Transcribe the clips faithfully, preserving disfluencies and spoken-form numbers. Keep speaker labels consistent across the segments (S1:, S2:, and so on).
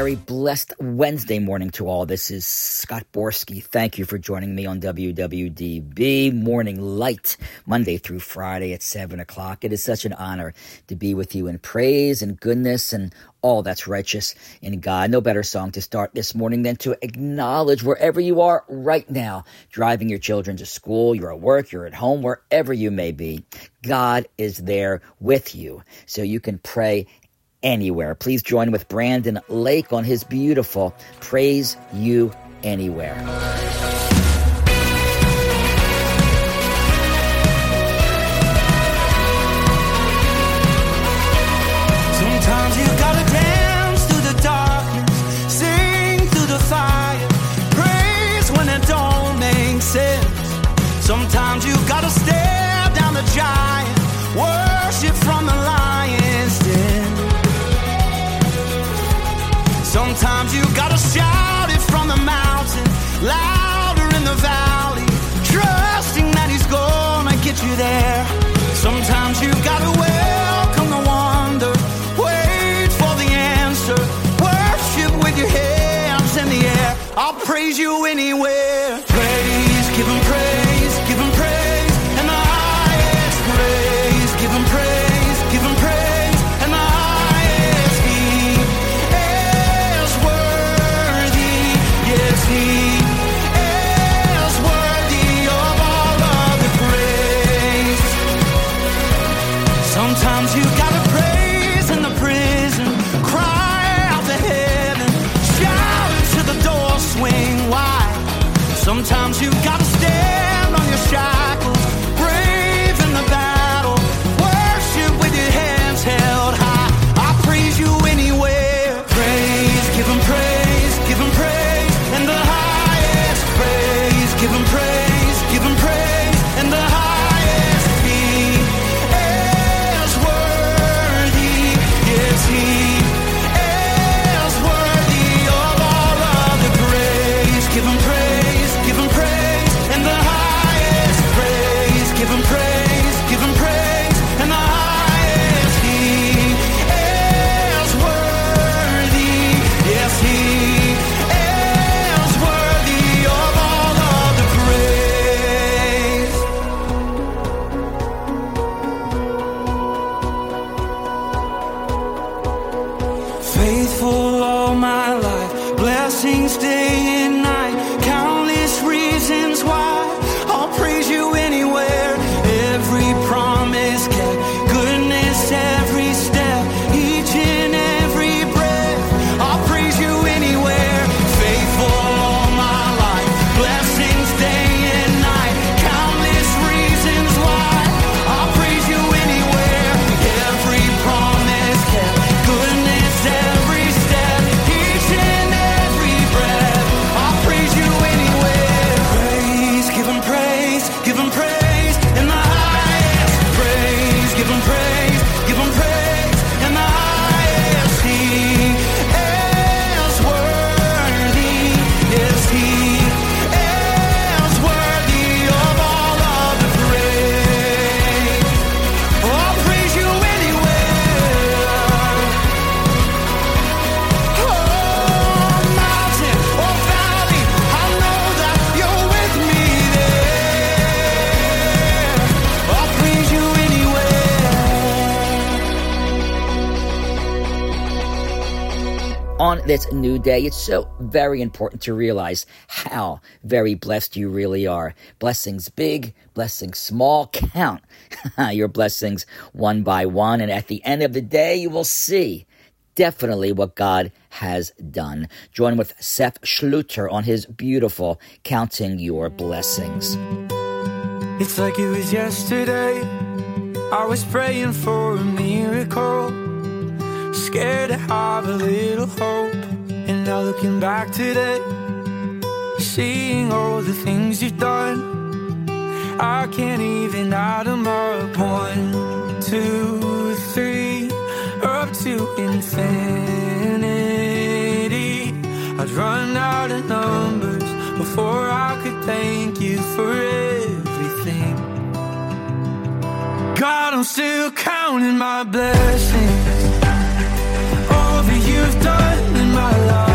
S1: very blessed Wednesday morning to all. This is Scott Borski. Thank you for joining me on W W D B Morning Light, Monday through Friday at seven o'clock. It is such an honor to be with you in praise and goodness and all that's righteous in God. No better song to start this morning than to acknowledge wherever you are right now, driving your children to school, you're at work, you're at home, wherever you may be. God is there with you, so you can pray anywhere. Please join with Brandon Lake on his beautiful Praise You Anywhere.
S2: Sometimes you gotta dance through the darkness, sing through the fire, praise when it don't make sense. Sometimes you gotta stare down the giant, worship from the lion's den. Sometimes you gotta shout it from the mountain, louder in the valley, trusting that he's gonna get you there. Sometimes you gotta welcome the wonder, wait for the answer, worship with your hands in the air. I'll praise you anywhere. Praise, give him praise, give him praise, and the highest praise, give him praise, give him praise, and the highest he is worthy, yes he is worthy of all of the praise. Sometimes you gotta praise in the prison, cry out to heaven, shout until the door swing wide. Sometimes you gotta stand on your shackles, brave in the battle, worship with your hands held high. I praise you anywhere. Praise, give him praise, give him praise, and the highest praise. Give him praise, give him praise, and the highest he is worthy, yes he is worthy of all of the praise. Give him praise, give him praise, and the highest praise. Give him praise, give him praise, and the highest he is worthy, yes he is worthy of all of the praise. Faithful all my life, blessings day and night, countless reasons why I'll praise you anywhere. Every promise kept, goodness every step, each and every breath, I'll praise you anywhere. Faithful all my life, blessings day and night, countless reasons why I'll praise you anywhere. Every promise kept, goodness every step, each and every breath, I'll praise you anywhere. Praise, give him praise, give him praise, and the highest praise. Give him praise, give him praise, and the highest he is worthy, yes he is worthy of all of the praise. Oh, I'll praise you anywhere. Oh, mountain or valley, I know that you're with me there. I'll praise you anywhere.
S1: On this new day, it's so very important to realize how very blessed you really are. Blessings big, blessings small, count your blessings one by one. And at the end of the day, you will see definitely what God has done. Join with Seth Schluter on his beautiful Counting Your Blessings.
S2: It's like it was yesterday, I was praying for a miracle, scared to have a little hope. And now looking back today, seeing all the things you've done, I can't even add them up. One, two, three, up to infinity. I'd run out of numbers before I could thank you for everything. God, I'm still counting my blessings, all that you've done in my life.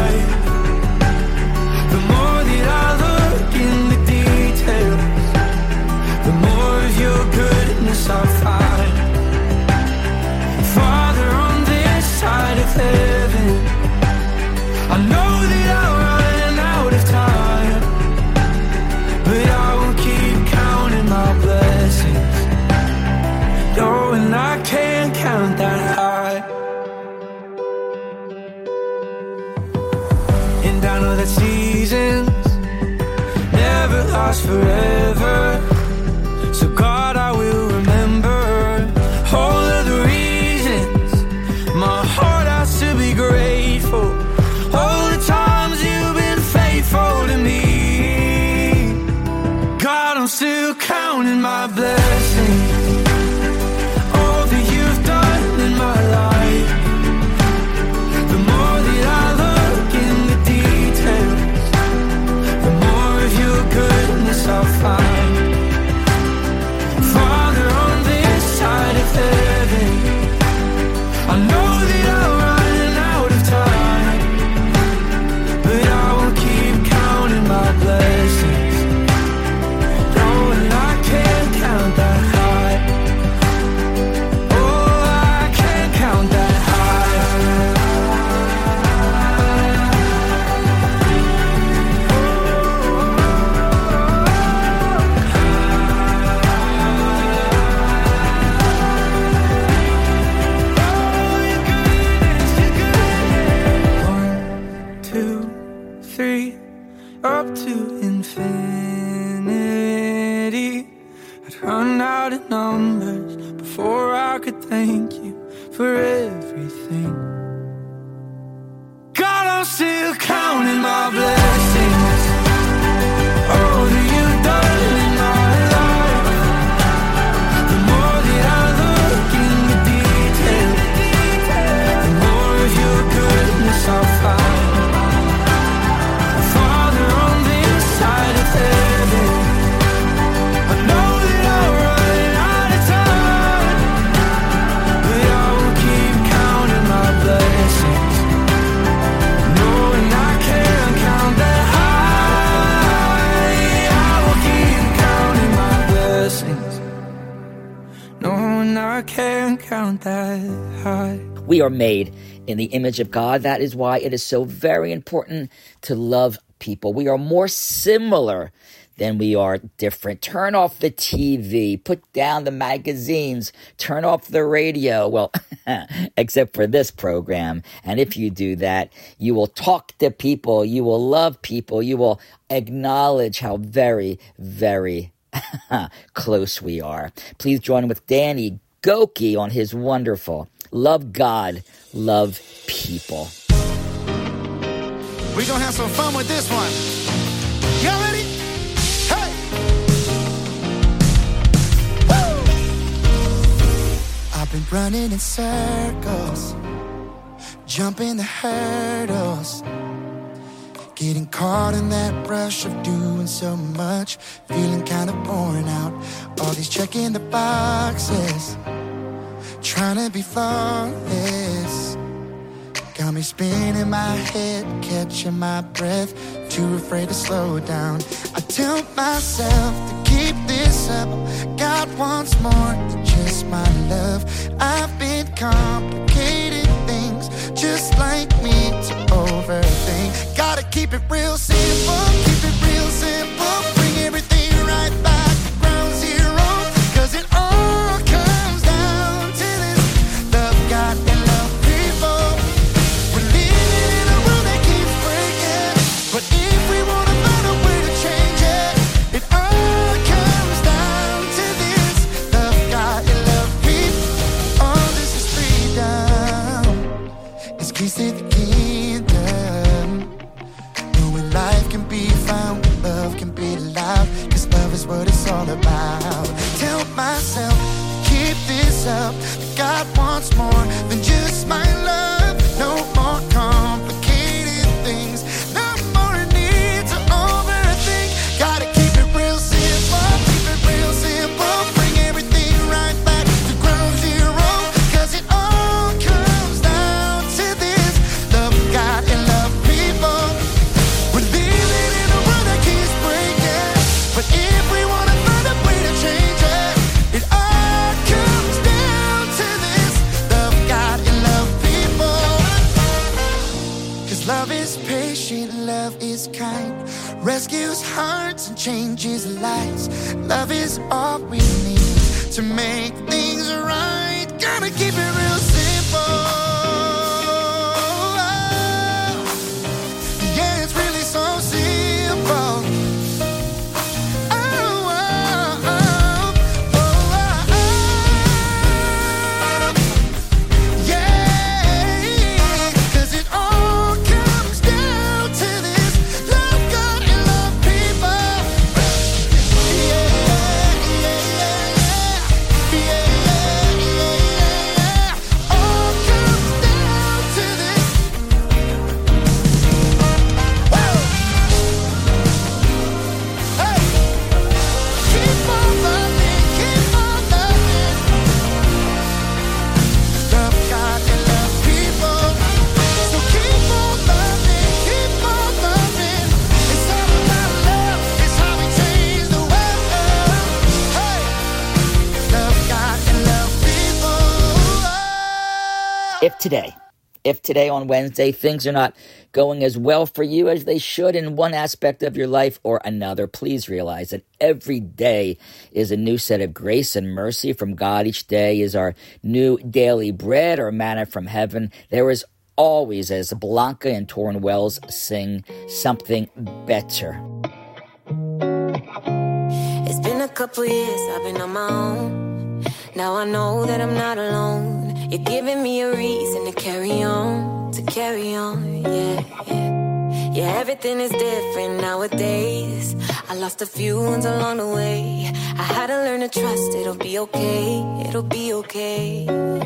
S2: that seasons never last forever. So God, I will remember all of the reasons my heart has to be grateful. All the times you've been faithful to me. God, I'm still counting my blessings, all that you've done in my life. The more that I look in the details, the more of your goodness I'll find. Father, on this side of heaven, I know that I'm running out of time, but I will keep counting my blessings, knowing I can't count that high. Oh, I can't count that high. Up to infinity. I'd run out of numbers before I could thank you for everything. God, I'm still counting my blessings, all that you've done in my life. The more that I look in the details, the more of your goodness I'll find. I can't count that high.
S1: We are made in the image of God. That is why it is so very important to love people. We are more similar than we are different. Turn off the T V, put down the magazines, turn off the radio. Well, except for this program. And if you do that, you will talk to people, you will love people, you will acknowledge how very, very close we are. Please join with Danny Gokey on his wonderful Love God, Love People.
S3: We're going to have some fun with this one. Y'all ready? Hey! Woo! I've been running in circles, jumping the hurdles, getting caught in that rush of doing so much, feeling kind of worn out. All these checking the boxes, trying to be flawless, got me spinning my head, catching my breath, too afraid to slow down. I tell myself to keep this up, God wants more than just my love. I've been complicated things, just like me, to overthink. Gotta keep it real simple, keep it real simple, bring everything right back to ground zero, cause it all comes down to this: love God and love people. We're living in a world that keeps breaking, but if we wanna find a way to change it, it all comes down to this: love God and love people. All this is freedom, it's keys to the kingdom. Knowing life can be found, love can be loud, cause love is what it's all about. Tell myself, keep this up, God wants more than just my love. No more complicated things, no more need to overthink. Gotta keep it real simple, keep it real simple, bring everything right back to ground zero, cause it all comes down to this: love God and love people. We're living in a world that keeps breaking, but if we wanna find a way to change it, it all comes down to this: love God and love people. Cause love is patient, love is kind, rescues hearts and changes lives. Love is all we need to make things right. Gotta keep it real simple. Yeah, it's really so
S1: If today, if today on Wednesday things are not going as well for you as they should in one aspect of your life or another, please realize that every day is a new set of grace and mercy from God. Each day is our new daily bread or manna from heaven. There is always, as Blanca and Torrin Wells sing, something better.
S4: It's been a couple years, I've been on my own. Now I know that I'm not alone. You're giving me a reason to carry on, to carry on, yeah, yeah. Yeah, everything is different nowadays. I lost a few ones along the way. I had to learn to trust it'll be okay, it'll be okay.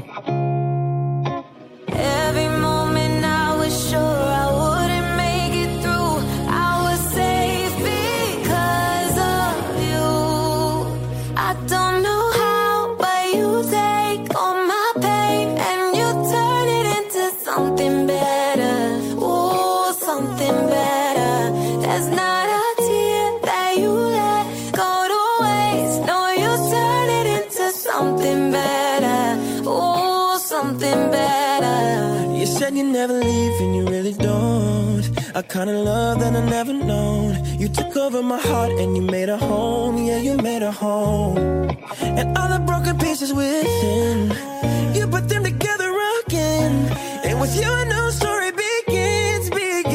S4: Every moment I was sure I wouldn't make it through. I was safe because of you. I don't know how, but you take all my pain and you turn it into something better. Ooh, something better. There's not a tear that you let go to waste. No, you turn it into something better. Ooh, something better.
S2: You said you never leave and you really don't. A kind of love that I never known. You took over my heart and you made a home. Yeah, you made a home. And all the broken pieces within, you put them together again. And with you a new story begins, begins.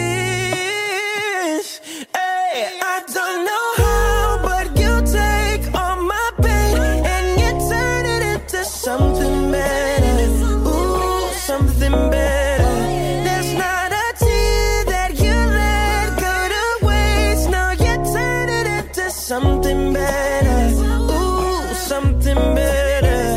S2: Hey, I don't know how, but you take all my pain and you turn it into something better. Ooh, something better. There's not a tear that you let go to waste. Now you turn it into something better. Ooh, something better.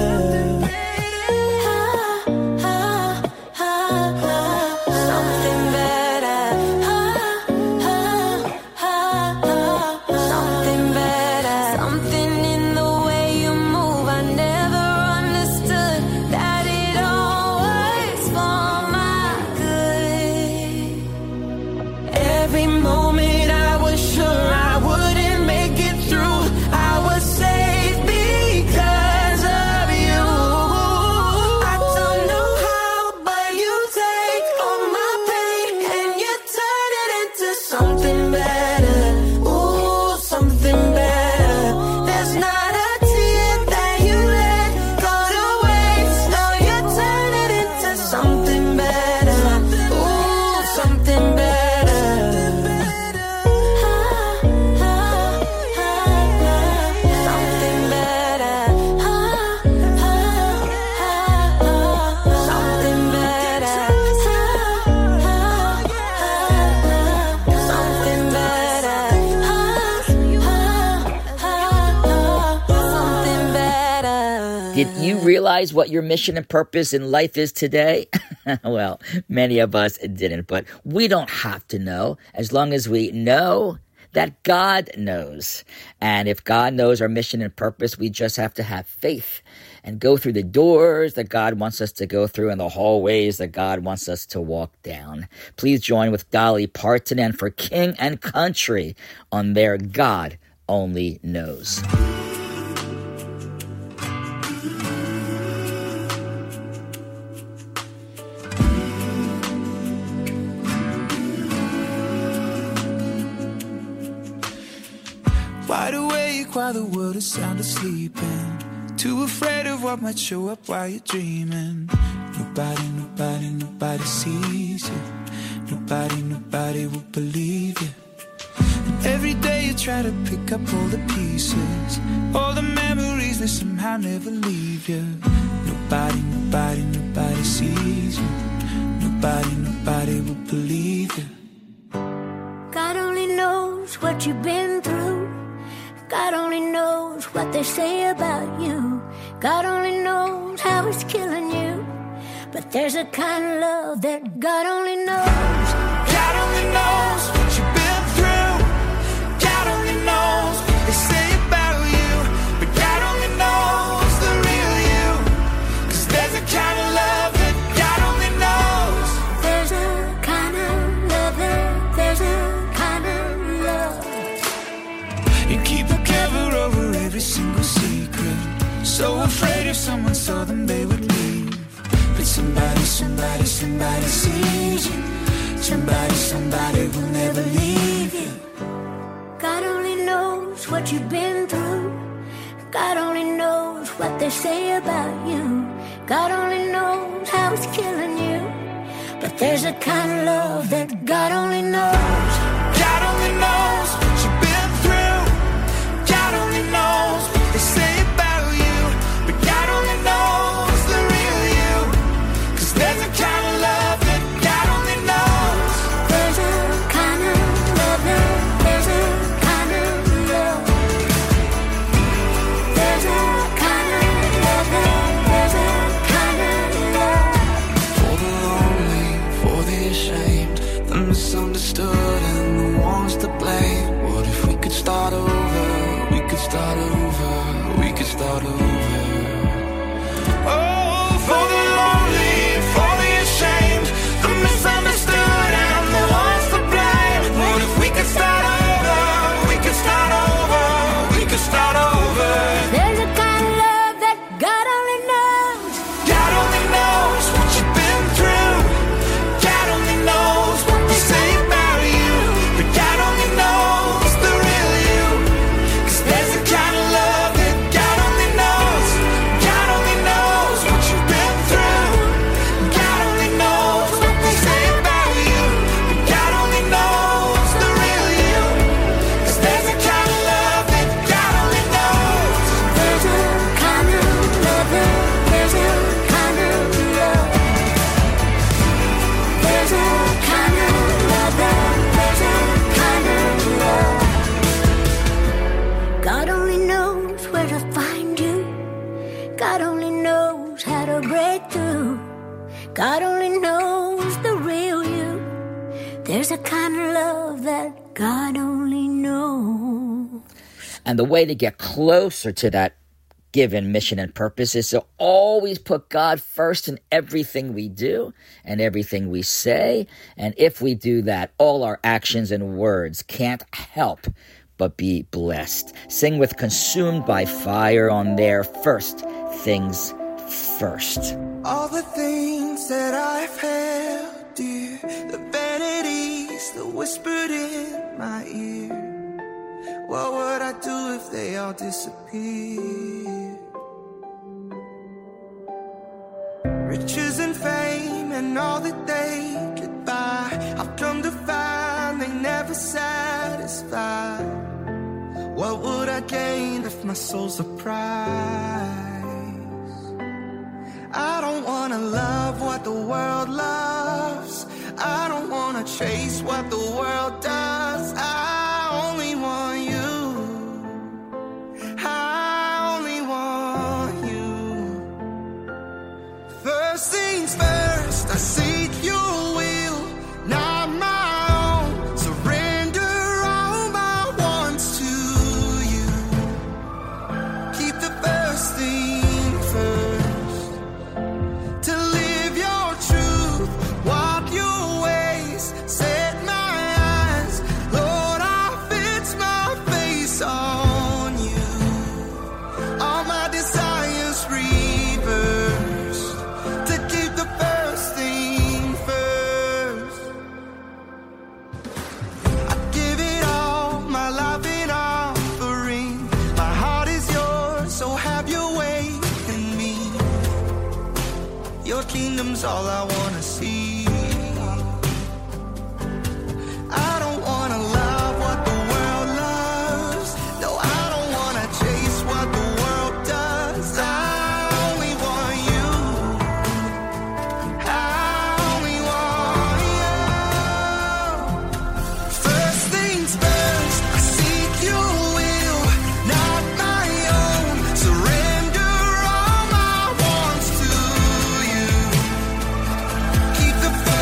S1: Did you realize what your mission and purpose in life is today? Well, many of us didn't, but we don't have to know as long as we know that God knows. And if God knows our mission and purpose, we just have to have faith and go through the doors that God wants us to go through and the hallways that God wants us to walk down. Please join with Dolly Parton and For King and Country on their God Only Knows.
S2: Wide awake while the world is sound asleep, and too afraid of what might show up while you're dreaming. Nobody, nobody, nobody sees you. Nobody, nobody will believe you. And every day you try to pick up all the pieces, all the memories that somehow never leave you. Nobody, nobody, nobody sees you. Nobody, nobody will believe you.
S5: God only knows what you've been through. God only knows what they say about you. God only knows how it's killing you. But there's a kind of love that God only knows.
S2: God only knows what you've been through. God only knows what they say about you. But God only knows the real you. 'Cause there's a kind of love that God only knows.
S5: There's a kind of love that, there's a kind of love.
S2: You keep a cover over every single secret. So afraid if someone saw them they would leave. But somebody
S5: somebody, somebody sees you. Somebody, somebody will never leave you. God only knows what you've been through. God only knows what they say about you. God only knows how it's killing you. But there's a kind of love that God only knows.
S2: God only knows what you've been through. God only knows what they say about you. But God only knows the real you. 'Cause there's a kind of love that God only knows.
S5: There's a kind of love that, there's a kind of love. There's a kind of love that, there's a kind of love.
S2: For the lonely, for the ashamed, the misunderstood and the ones to blame. What if we could start over? We could start over. We could start over. Oh, for the lonely, for the ashamed, the misunderstood and the ones to blame. What if we could start over? We could start over. We could start over.
S5: There's a kind of love that God only knows.
S2: God only knows what you've been through. God only knows what they say about you. But God only knows the real you. 'Cause there's a kind of love that God only knows. God only knows what you've been through. God only knows what they say about you. But God only knows the real you. 'Cause there's a kind of love that God only knows.
S5: There's a kind of love that, there's a kind of love. There's a kind of love that, there's a kind of love. God only knows where to find you. God only knows how to break through. God only knows the real you. There's a kind of love that God only knows.
S1: And the way to get closer to that given mission and purpose is to always put God first in everything we do and everything we say. And if we do that, all our actions and words can't help but be blessed. Sing with Consumed by Fire on their First Things First.
S3: All the things that I've held dear, the vanities that whispered in my ear. What would I do if they all disappeared? Riches and fame and all that they could buy, I've come to find they never satisfy. What would I gain if my soul's a prize? I don't wanna love what the world loves. I don't wanna chase what the world does. I only want you. I only want you. First things first, I seek your will, not my own. Surrender all my wants to you. Keep the first thing first. To live your truth, walk your ways, set my eyes. Lord, I fix my face on you. All my desires reversed. To keep the first thing first. I give it all, my life in offering. My heart is yours, so have your way in me. Your kingdom's all I wanna see. I don't wanna love what the world loves. No, I don't wanna chase what the world does. I only want you. I only want you. First things first, I seek your will, not my own. Surrender all my wants to you. Keep the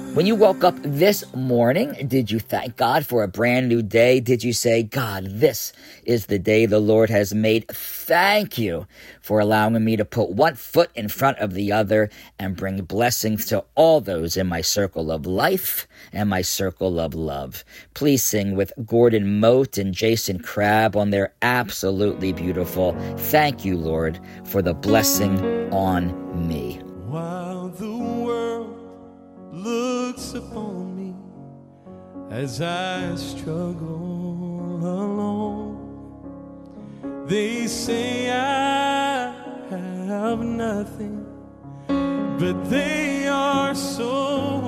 S1: When you woke up this morning, did you thank God for a brand new day? Did you say, God, this is the day the Lord has made. Thank you for allowing me to put one foot in front of the other and bring blessings to all those in my circle of life and my circle of love. Please sing with Gordon Mote and Jason Crabb on their absolutely beautiful Thank You, Lord, for the blessing on me.
S2: While the world looks upon me as I struggle alone, they say I have nothing, but they are so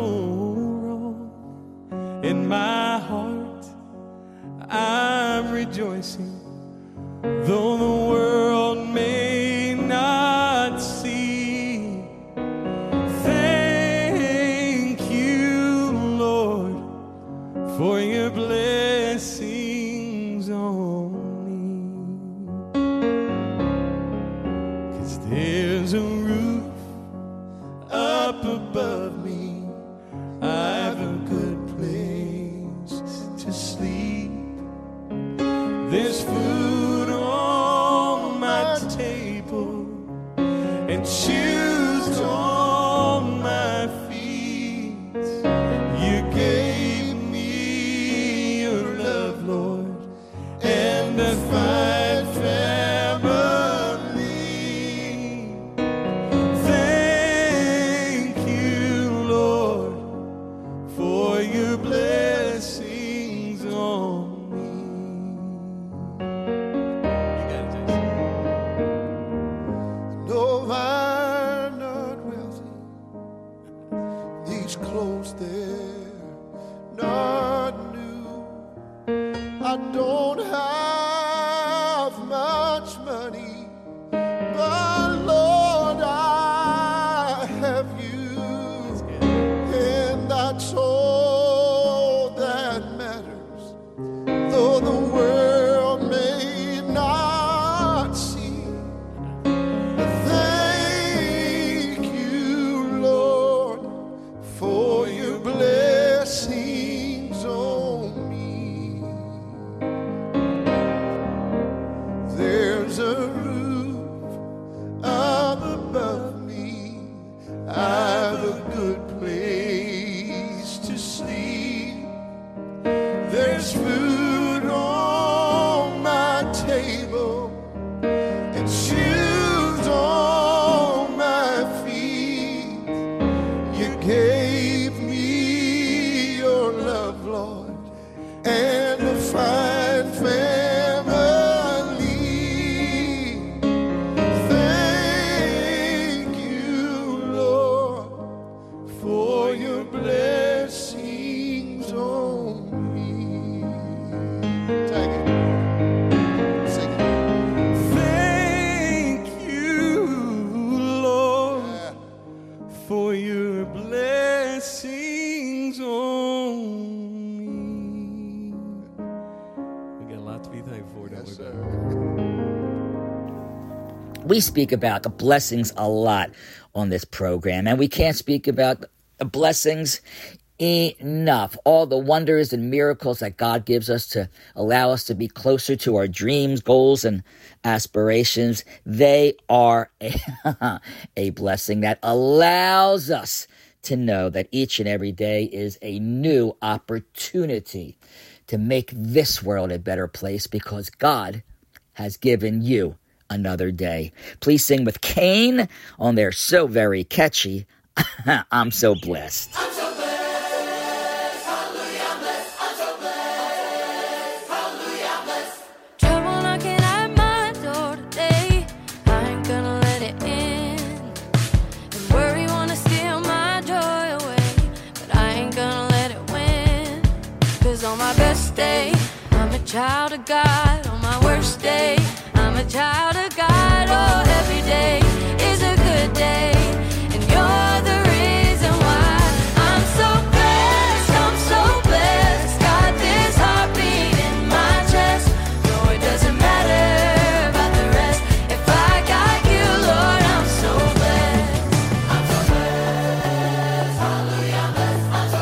S2: wrong. In my heart I'm rejoicing, though the world may not see. For your blessings on me, 'cause there's a roof up above me, I've a good place to sleep, there's food on my table and shoes on my feet. You gave fine family. Thank you, Lord, for your blessings on me. You got it, Jason.
S3: No, I'm not wealthy. These clothes, they're not new. I don't have much money, but Lord, I have you, and that's all that matters. Though the world may not see, thank you, Lord, for your blessings on me. There's a roof up above me, I've a good place to sleep, there's food on my table and shoes on my feet. You gave me your love, Lord, and a fine family. Blessings on me. Take it. Sing it.
S2: Thank you, Lord, yeah, for your blessings on me. We got a lot to be thankful for, don't
S3: yes,
S2: we,
S3: sir?
S1: We speak about the blessings a lot on this program, and we can't speak about the blessings enough. All the wonders and miracles that God gives us to allow us to be closer to our dreams, goals, and aspirations, they are a, a blessing that allows us to know that each and every day is a new opportunity to make this world a better place because God has given you another day. Please sing with Kane on their so very catchy I'm So Blessed.
S4: I'm so blessed, hallelujah, I'm blessed. I'm so blessed, hallelujah, I'm blessed. Trouble knocking at my door today, I ain't gonna let it in. And worry wanna steal my joy away, but I ain't gonna let it win. 'Cause on my best day, I'm a child of God. On my worst day, I'm a child of God. Oh, every day is a good day, and you're the reason why I'm so blessed. I'm so blessed. Got this heartbeat in my chest. No, it doesn't matter about the rest. If I got you, Lord, I'm so blessed. I'm so blessed. Hallelujah, I'm blessed. I'm so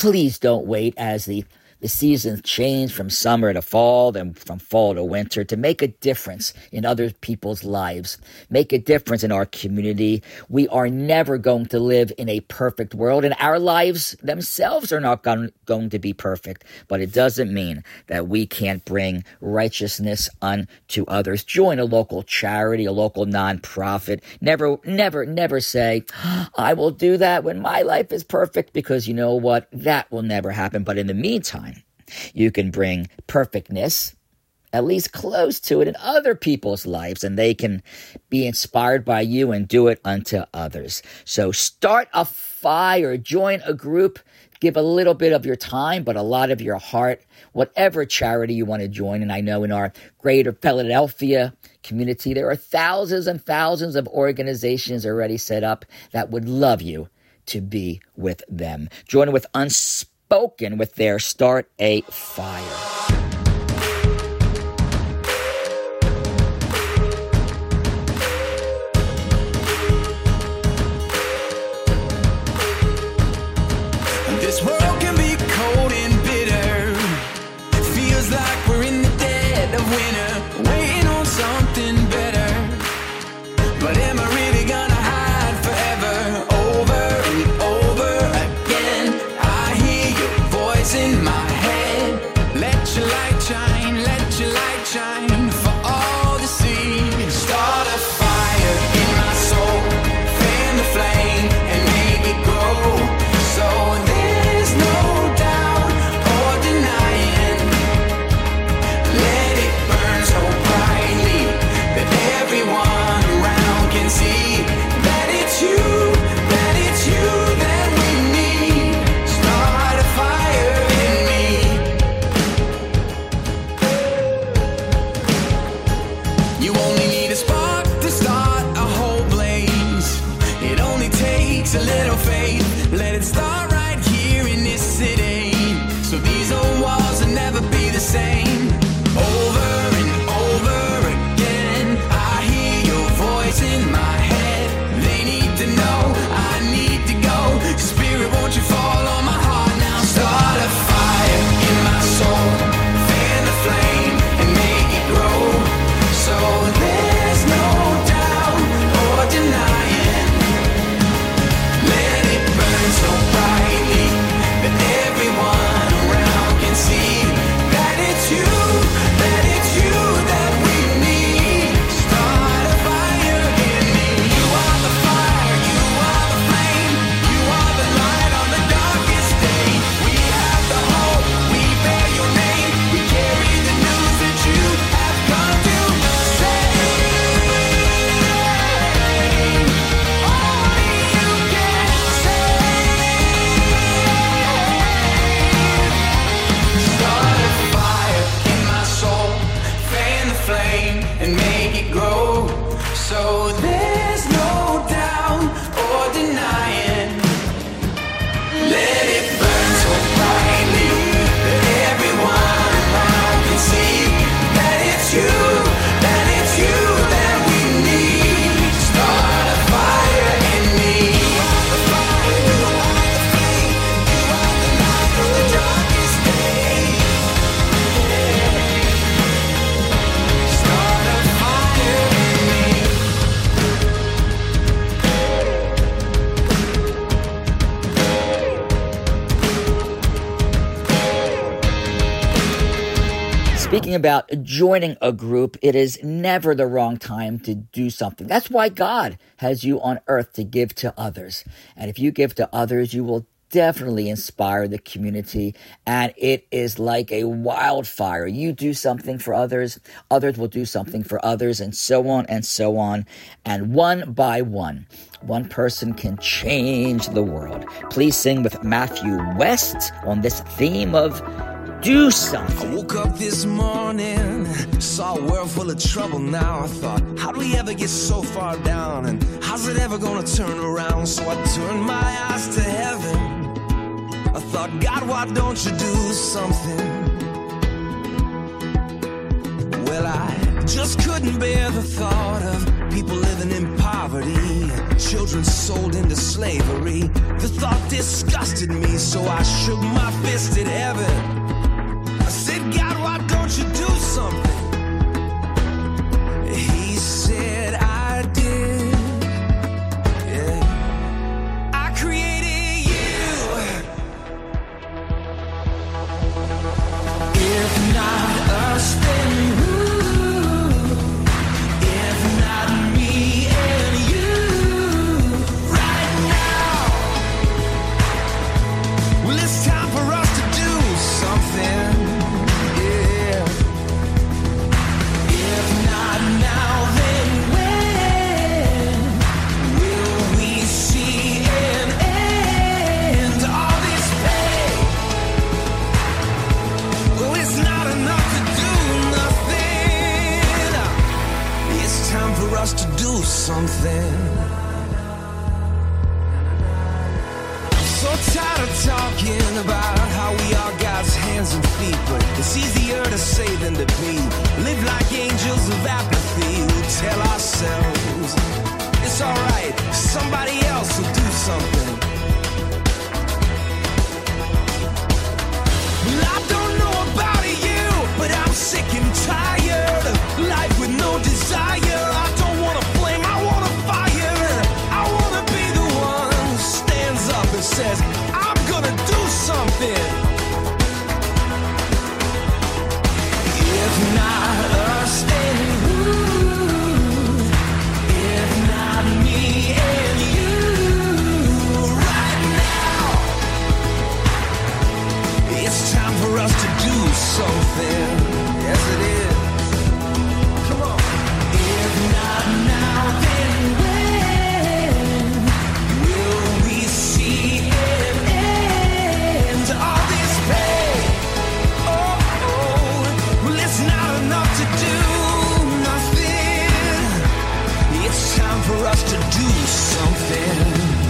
S1: please don't wait as the The seasons change from summer to fall, then from fall to winter, to make a difference in other people's lives, make a difference in our community. We are never going to live in a perfect world, and our lives themselves are not going, going to be perfect, but it doesn't mean that we can't bring righteousness unto others. Join a local charity, a local nonprofit. Never, never, never say, I will do that when my life is perfect, because you know what? That will never happen. But in the meantime, you can bring perfectness, at least close to it, in other people's lives, and they can be inspired by you and do it unto others. So start a fire, join a group, give a little bit of your time, but a lot of your heart, whatever charity you want to join. And I know in our greater Philadelphia community, there are thousands and thousands of organizations already set up that would love you to be with them. Join with Unspoken. Spoken with their Start a Fire.
S2: This world can be cold and bitter. It feels like we're in the dead of winter, waiting on something better. But am I really gonna hide forever? Over and over again, I hear your voice in my head. Let your light shine, let your light shine for all to see. Start a fire in my soul, fan the flame and make it grow. So there's no doubt or denying. Let it burn so brightly that everyone around can see that it's you, that it's you that we need. Start a fire in me. You only need a spark to start a whole blaze. It only takes a little faith. Let it start right here in this city, so these old walls will never be the same. Over and over again, I hear your voice in my head. They need to know, I need to go. Spirit, won't you fall on my heart now? Start a fire in my soul, fan the flame and make it grow. So there's no doubt or denying. Let it burn so brightly that everyone around can see that it's you, that it's you that we need. Start a fire in me. You are the fire, you are the flame, you are the light on the darkest day. We have the hope, we bear your name, we carry the news that you have come to save. Only you can save. Start a fire in my soul, fan the flame and make it grow. So there's no doubt or denying. Let it burn so brightly that everyone around can see that it's you, that it's you that we need. Start a fire in me. You are the fire, you are the flame, you are the light of the darkest day. Start a fire in me.
S1: Speaking about joining a group, it is never the wrong time to do something. That's why God has you on earth, to give to others. And if you give to others, you will definitely inspire the community. And it is like a wildfire. You do something for others, others will do something for others, and so on and so on. And one by one, one person can change the world. Please sing with Matthew West on this theme of do something.
S6: I woke up this morning, saw a world full of trouble now. I thought, how do we ever get so far down? And how's it ever gonna turn around? So I turned my eyes to heaven. I thought, God, why don't you do something? Well, I just couldn't bear the thought of people living in poverty, children sold into slavery. The thought disgusted me, so I shook my fist at heaven. I said, God, why don't you do something? He said, I did. Yeah. I created you. If not us, then who? If not me and you. Right now. Well, it's time for us to do something. To do something. I'm so tired of talking about how we are God's hands and feet, but it's easier to say than to be. Live like angels of apathy. We'll tell ourselves it's alright, somebody else will do something. Well, I don't know about you, but I'm sick and tired of life with no desire. I don't want to flame, I want to fire. I want to be the one who stands up and says, I'm gonna do something. If not us, then who? If not me and you. Right now, it's time for us to do something. Yes, it is. Not now, then when will we see an end to all this pain? Oh, oh, well, it's not enough to do nothing. It's time for us to do something.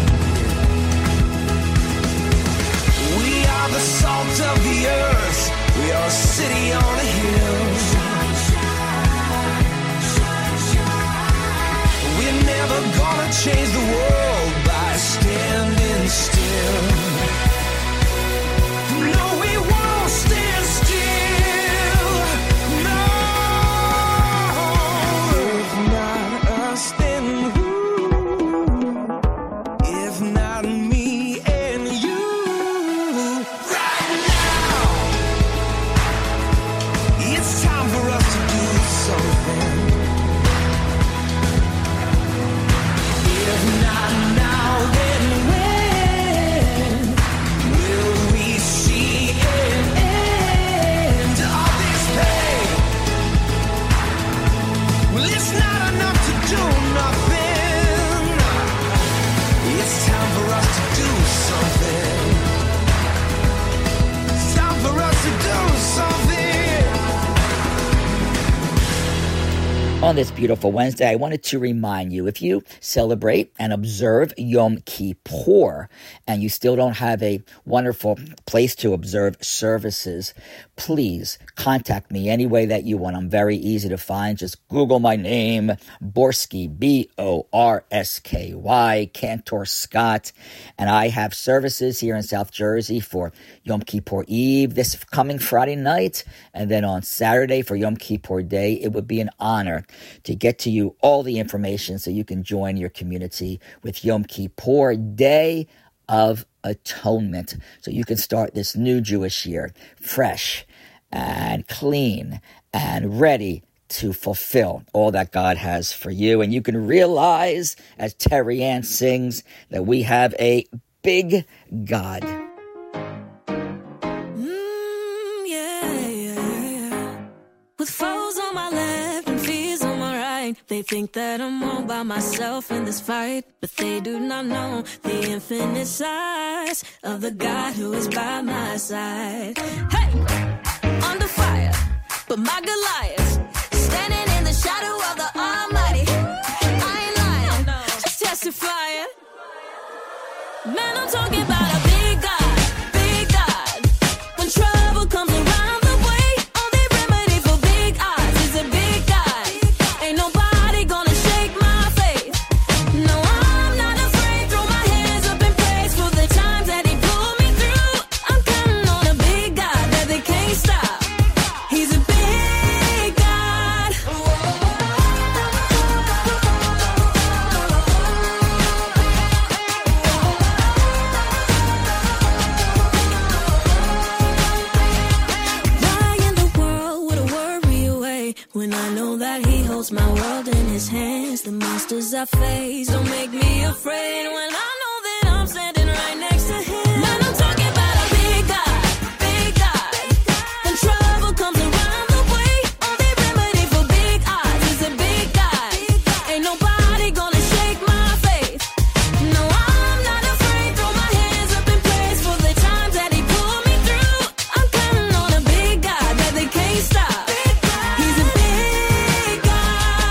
S6: We are the salt of the earth. We are a city on a hill. We're never gonna change the world by standing still. No, we won't stand still. No. If not us, then who? If not me and you. Right now, it's time for us to do something. If not now, then when will we see an end to all this pain? Well, it's not enough to do nothing. It's time for us to do something. It's time for us to do something.
S1: On this beautiful Wednesday, I wanted to remind you, if you celebrate and observe Yom Kippur and you still don't have a wonderful place to observe services, please contact me any way that you want. I'm very easy to find. Just Google my name, Borsky, B O R S K Y, Cantor Scott, and I have services here in South Jersey for Yom Kippur Eve this coming Friday night, and then on Saturday for Yom Kippur Day. It would be an honor to get to you all the information so you can join your community with Yom Kippur Day of Atonement, so you can start this new Jewish year fresh and clean and ready to fulfill all that God has for you. And you can realize, as Terry Ann sings, that we have a big God.
S4: Mm, yeah, yeah, yeah. With foes on my left and fears on my right, they think that I'm all by myself in this fight, but they do not know the infinite size of the God who is by my side. Hey, under fire, but my Goliath standing in the shadow of the Almighty. I ain't lying, just testifying. Man, I'm talking about a big God, big God. When trouble comes around the way, only remedy for big odds is a big God. Ain't nobody gonna shake my I face don't make me afraid when I know that I'm standing right next to him. Man, I'm talking about a big guy, big guy. When trouble comes around the way, only remedy for big odds is a big guy. Ain't nobody gonna shake my faith. No, I'm not afraid. Throw my hands up in praise for the times that he pulled me through. I'm counting on a big guy that they can't stop. He's a big guy.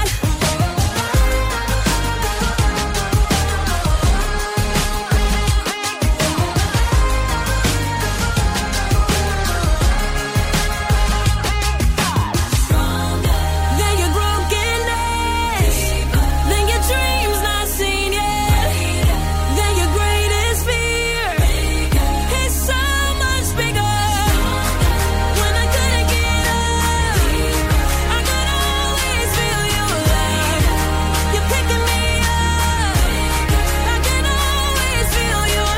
S4: Than your brokenness, than your dreams not seen yet, than your greatest fear. It's so much bigger. When I couldn't get up, I could always feel your love. You're picking me up. I can always feel your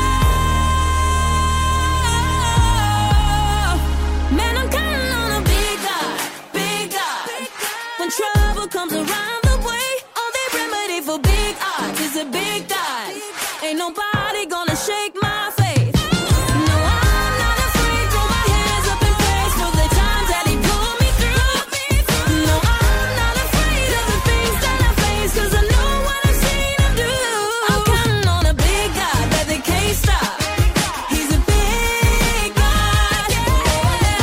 S4: love. Man, I'm counting on a big guy, big guy. When trouble comes around the way, only remedy for big odds is a big guy. Ain't nobody gonna shake my faith. No, I'm not afraid. Throw my hands up in praise for the times that he pulled me through. No, I'm not afraid of the things that I face, 'cause I know what I've seen him do. I'm counting on a big guy that they can't stop. He's a big guy. You're a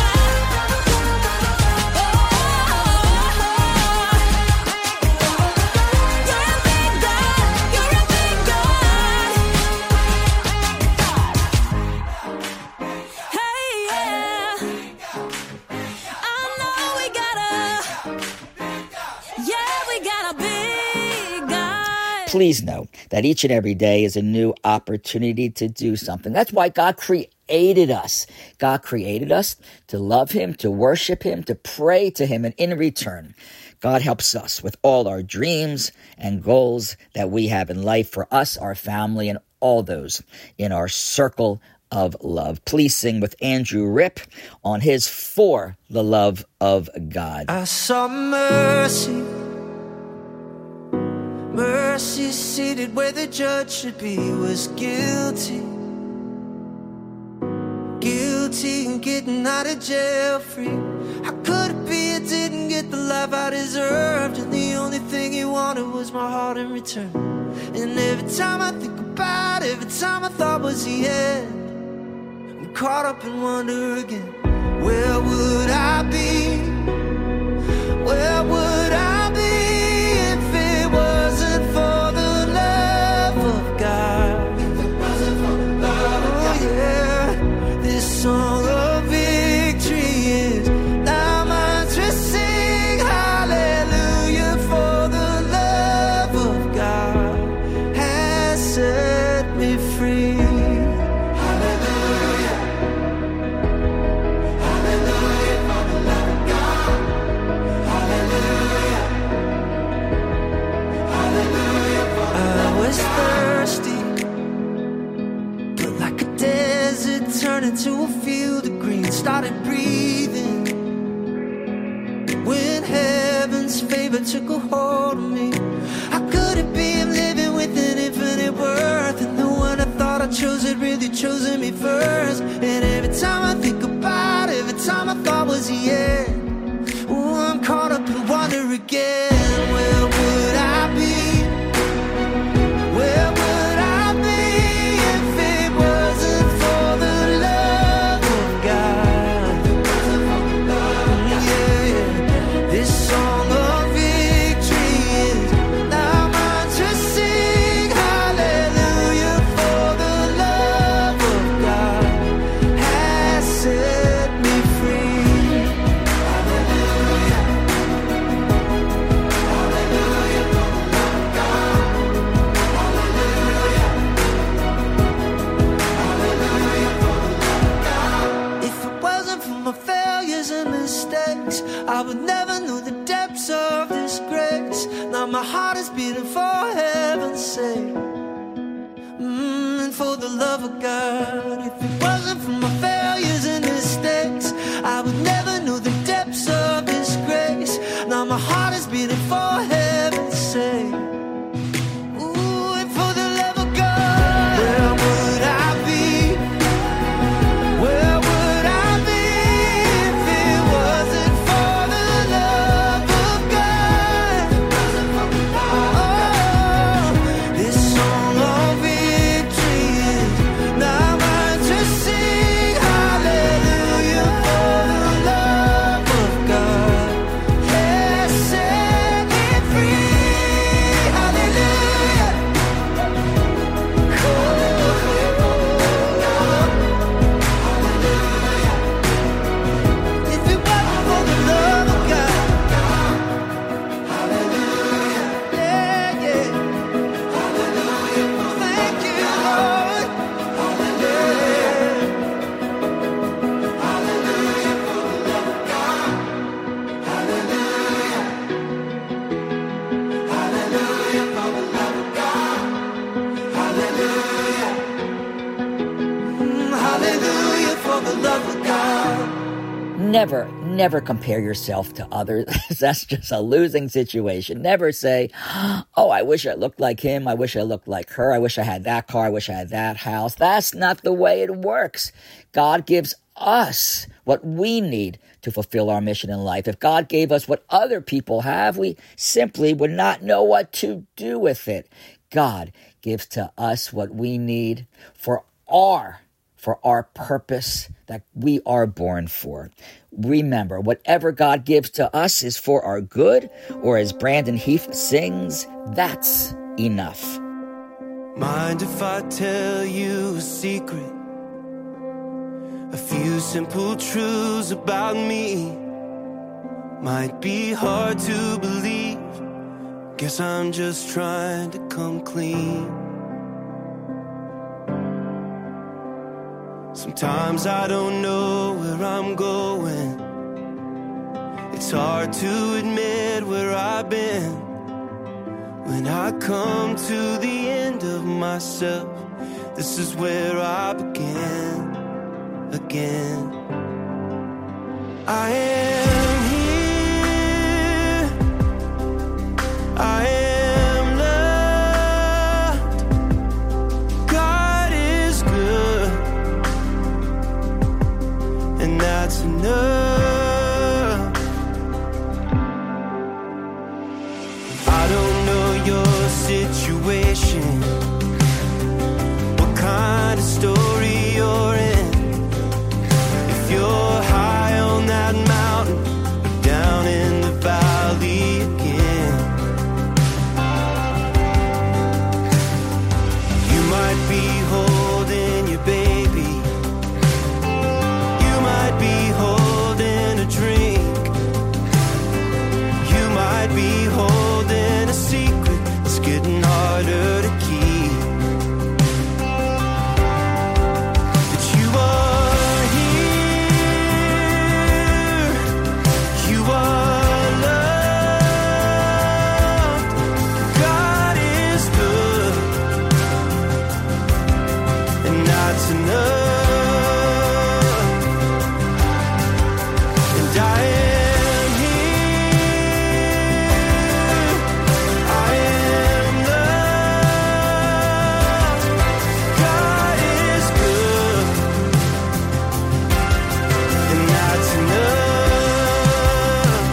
S4: big guy. You're a big guy. Hey, yeah. I know we got a, yeah, we got a big guy.
S1: Please know that each and every day is a new opportunity to do something. That's why God created us. God created us to love him, to worship him, to pray to him. And in return, God helps us with all our dreams and goals that we have in life for us, our family, and all those in our circle of love. Please sing with Andrew Ripp on his For the Love of God.
S2: I saw mercy, mercy seated where the judge should be, was guilty, guilty and getting out of jail free. How could it be I didn't get the life I deserved, and the only thing he wanted was my heart in return? And every time I think about it, every time I thought was the end, I'm caught up in wonder again. Where would I be? Where would I be if it wasn't for the love of God? If it wasn't for the love of God. Oh yeah, this song of victory is now mine to sing. Hallelujah, for the love of God has set me free. Thirsty, but like a desert turned into a field of green. Started breathing when heaven's favor took a hold of me. How could it be I'm living with an infinite worth, and the one I thought I chose had really chosen me first? And every time I think about it, every time I thought was the end, oh, I'm caught up in wonder again. Where would I be? Where would I be if it wasn't for the love of God? Yeah, yeah. This song of victory is now mine to sing. Hallelujah, for the love of God has set me free. Hallelujah. Hallelujah, for the love of God. If it wasn't for my failures and mistakes, I would never know the depths of this grace. Now my heart is beating for heaven's sake, mm, and for the love of God. If it wasn't for my failures and mistakes, I would never know the depths of this grace. Now my heart is beating for heaven's sake, love of God.
S1: Never, never compare yourself to others. That's just a losing situation. Never say, oh, I wish I looked like him. I wish I looked like her. I wish I had that car. I wish I had that house. That's not the way it works. God gives us what we need to fulfill our mission in life. If God gave us what other people have, we simply would not know what to do with it. God gives to us what we need for our for our purpose that we are born for. Remember, whatever God gives to us is for our good, or as Brandon Heath sings, that's enough.
S6: Mind if I tell you a secret? A few simple truths about me. Might be hard to believe. Guess I'm just trying to come clean. Sometimes I don't know where I'm going. It's hard to admit where I've been. When I come to the end of myself, this is where I begin again. I am here. I am. That's enough. I don't know your situation, what kind of story you're in. If you're high on that mountain or down in the valley again, you might be holding your baby. Be holding a drink. You might be holding a secret that's getting harder to keep. But you are here. You are loved. God is good, and that's enough. I am here. I am loved. God is good, and that's enough.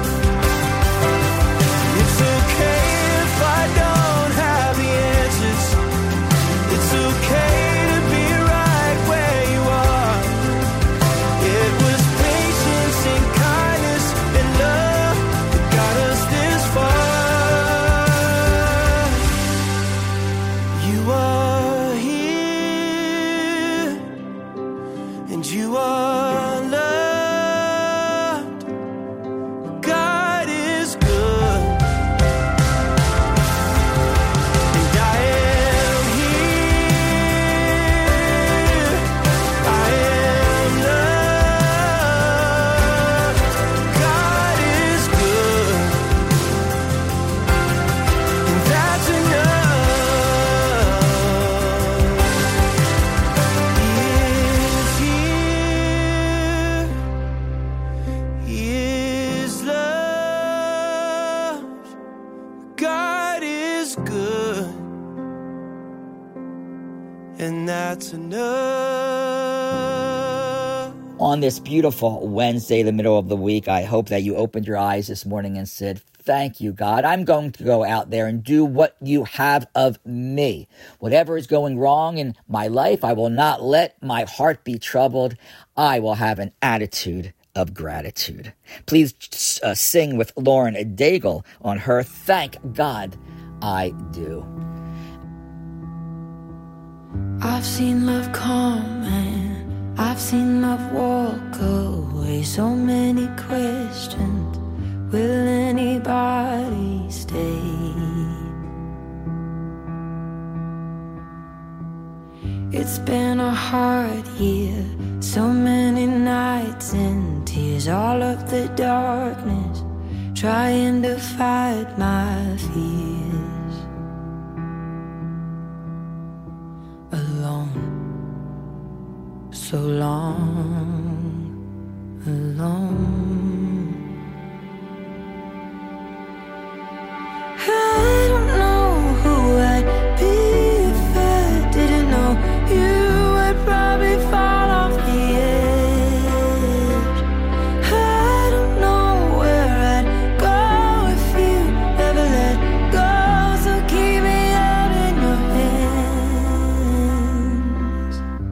S6: It's okay if I don't have the answers. It's okay to be right where you are. It was patience and kindness and love that got us this far. You are here, and you are loved. God is good, and I am here. I am loved. God is good, and that's enough. He is here. He is loved. God is good, and that's enough.
S1: On this beautiful Wednesday, the middle of the week, I hope that you opened your eyes this morning and said, thank you, God. I'm going to go out there and do what you have of me. Whatever is going wrong in my life, I will not let my heart be troubled. I will have an attitude of gratitude. Please uh, sing with Lauren Daigle on her Thank God I Do.
S4: I've seen love come and I've seen love walk away. So many questions, will anybody stay? It's been a hard year, so many nights and tears, all of the darkness, trying to fight my fears. Alone,
S7: so long alone. I don't know who I'd be if I didn't know you. I'd probably fall off the edge. I don't know where I'd go if you ever let go. So keep me out in your hands.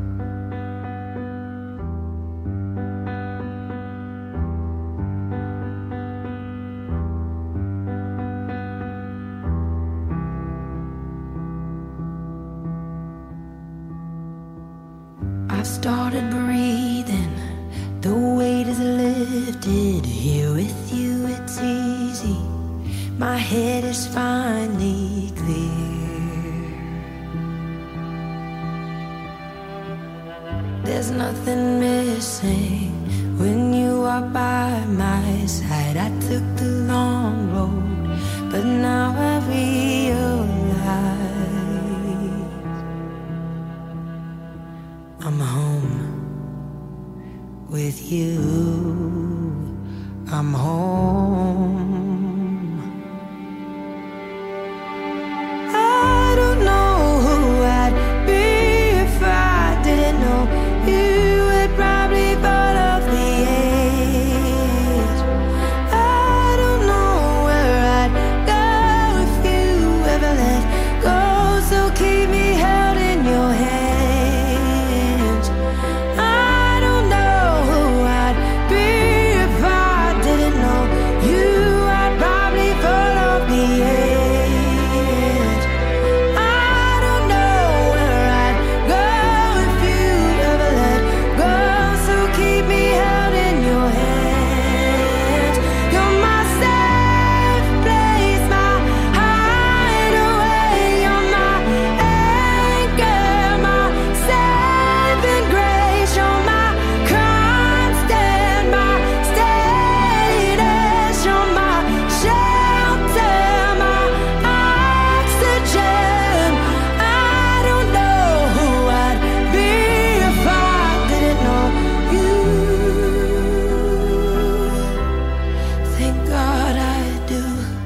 S7: I've started breathing, the weight is lifted. Here with you it's easy, my head is finally clear. There's nothing missing when you are by my side. I took the long road, but now I realize I'm home with you. I'm home. I don't know who I'd be if I didn't know you. I'd probably fall off the edge. I don't know where I'd go if you ever let go. So keep me held in your hands. I don't know who I'd be if I didn't know you. I'd probably fall off the edge. I don't know where I'd go if you ever let go. So keep me held in your hands. You're my safe place, my hideaway. You're my anchor, my saving grace. You're my constant, my steadiness. You're my shelter, my oxygen. I don't know who I'd be if I didn't know you. Thank God I do.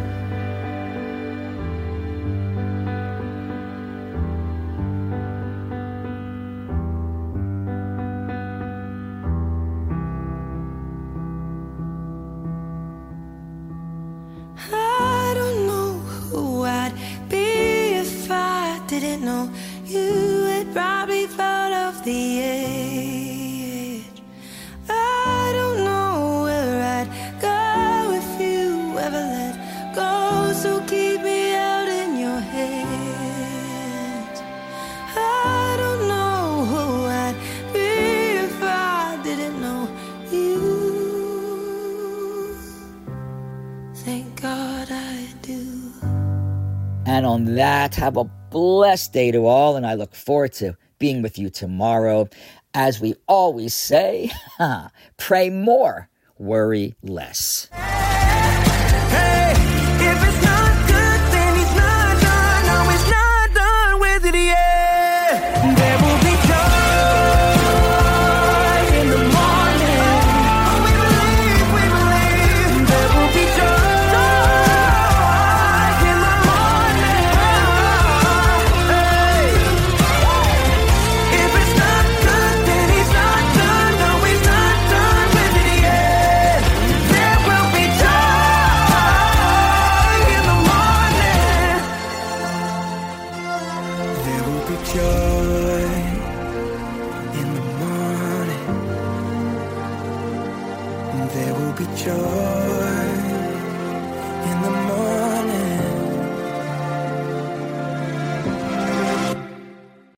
S7: I don't know who I'd be if I didn't know you. I'd probably fall off the edge. I don't know where I'd go if you ever let go. So keep me out in your hands. I don't know who I'd be if I didn't know you. Thank God I do.
S1: And on that, have a blessed day to all, and I look forward to being with you tomorrow. As we always say, pray more, worry less.
S2: Hey, if it's not good, then he's not done. No, he's not done with it yet. There will be joy in the morning. Oh, we believe, we believe. There will be joy in the morning. Hey, if it's not good, then he's not done. No, he's not done with it yet. There will be joy in the morning. There will be joy in the morning. There will be joy